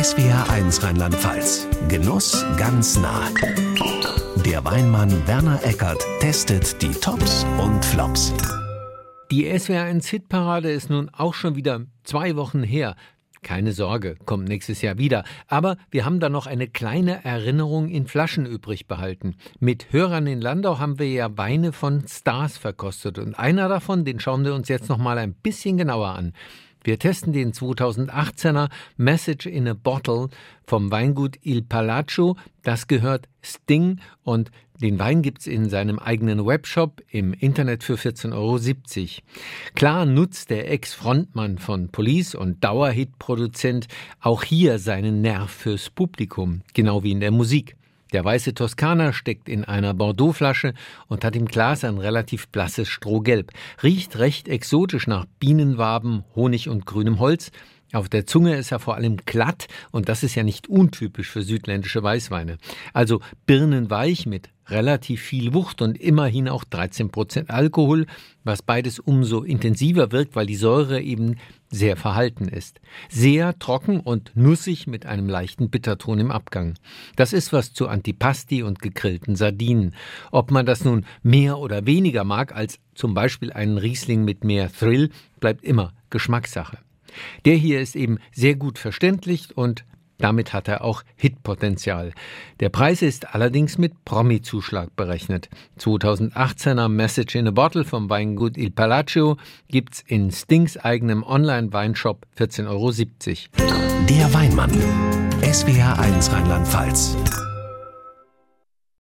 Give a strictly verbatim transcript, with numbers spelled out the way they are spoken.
S W R eins Rheinland-Pfalz. Genuss ganz nah. Der Weinmann Werner Eckert testet die Tops und Flops. Die S W R eins Hitparade ist nun auch schon wieder zwei Wochen her. Keine Sorge, kommt nächstes Jahr wieder. Aber wir haben da noch eine kleine Erinnerung in Flaschen übrig behalten. Mit Hörern in Landau haben wir ja Weine von Stars verkostet. Und einer davon, den schauen wir uns jetzt noch mal ein bisschen genauer an. Wir testen den zweitausendachtzehner Message in a Bottle vom Weingut Il Palazzo. Das gehört Sting und den Wein gibt's in seinem eigenen Webshop im Internet für vierzehn Euro siebzig. Klar nutzt der Ex-Frontmann von Police und Dauerhit-Produzent auch hier seinen Nerv fürs Publikum, genau wie in der Musik. Der weiße Toskaner steckt in einer Bordeaux-Flasche und hat im Glas ein relativ blasses Strohgelb. Riecht recht exotisch nach Bienenwaben, Honig und grünem Holz. Auf der Zunge ist er vor allem glatt und das ist ja nicht untypisch für südländische Weißweine. Also birnenweich mit relativ viel Wucht und immerhin auch dreizehn Prozent Alkohol, was beides umso intensiver wirkt, weil die Säure eben sehr verhalten ist. Sehr trocken und nussig mit einem leichten Bitterton im Abgang. Das ist was zu Antipasti und gegrillten Sardinen. Ob man das nun mehr oder weniger mag als zum Beispiel einen Riesling mit mehr Thrill, bleibt immer Geschmackssache. Der hier ist eben sehr gut verständlich und damit hat er auch Hitpotenzial. Der Preis ist allerdings mit Promi-Zuschlag berechnet. zweitausendachtzehner Message in a Bottle vom Weingut Il Palazzo gibt's in Stings eigenem Online-Weinshop vierzehn Euro siebzig. Der Weinmann. S W R eins Rheinland-Pfalz.